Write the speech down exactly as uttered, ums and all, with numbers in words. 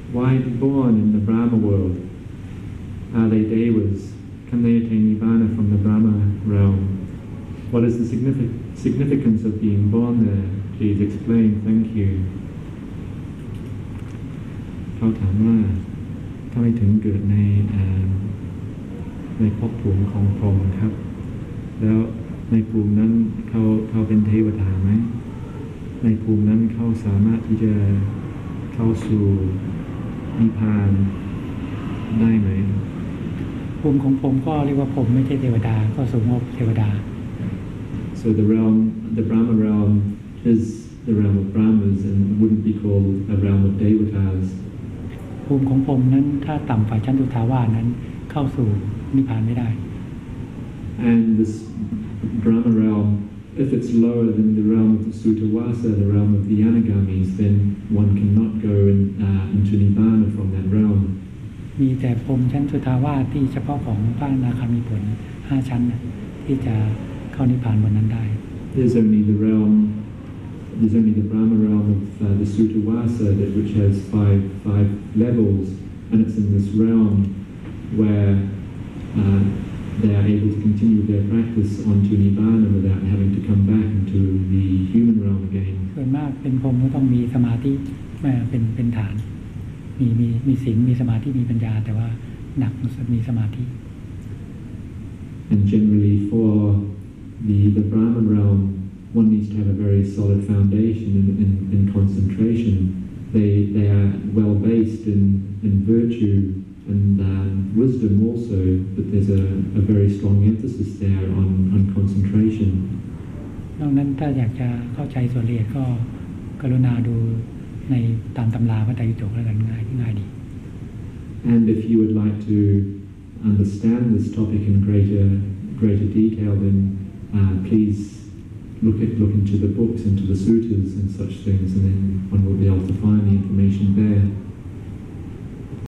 why born in the Brahma world? Are they devas? Can they attain Nibbana from the Brahma realm? What is the signific significance of being born there? Please explain. Thank you. เขาถามว่าทำไมถึงเกิดในในภพภูมิของพรหมครับแล้วในภูมินั้นเขาเขาเป็นเทวดาไหมในภูมินั้นเขาสามารถที่จะเข้าสู่นิพพานได้ไหมภูมิของผมก็เรียกว่าผมไม่ใช่เทวดาก็สูงกว่าเทวดา So the realm, the Brahma realm is the realm of Brahmas and wouldn't be called a realm of Devatas. ภูมิของผมนั้นถ้าต่ำฝ่ายชั้นสุทาวาสนั้นเข้าสู่นิพพานไม่ได้ And this Brahma realm, if it's lower than the realm of the Sutawasa, the realm of the Anagamis, then one cannot go in, uh, into Nibbana from that realm. มีแต่พรหมชั้นสุทาวาสที่เฉพาะของพระอนาคามีผลห้าชั้นที่จะเข้านิพพานบนนั้นได้ There's only the realm, there's only the Brahma realm of uh, the Sutawasa, that which has five five levels, and it's in this realm where uh, they are able to continue their practice onto Nibbana without having to come back into the human realm again. ส่วนมากเป็นพรหมก็ต้องมีสมาธิเป็นเป็นฐานมีมีมีศีลมีสมาธิมีปัญญาแต่ว่าหนักมีสมาธิ And generally for the the Brahman realm, one needs to have a very solid foundation in, in, in concentration. They they are well based in in virtue and um, wisdom also, but there's a, a very strong emphasis there on on concentration. นอกนั้นถ้าอยากจะเข้าใจส่วนละเอียดก็กรุณาดูในตามตำราพระไตรปิฎกแล้วกันง่ายง่ายดี And if you would like to understand this topic in greater greater detail, then uh, please look at look into the books, into the suttas and such things, and then one will be able to find the information there.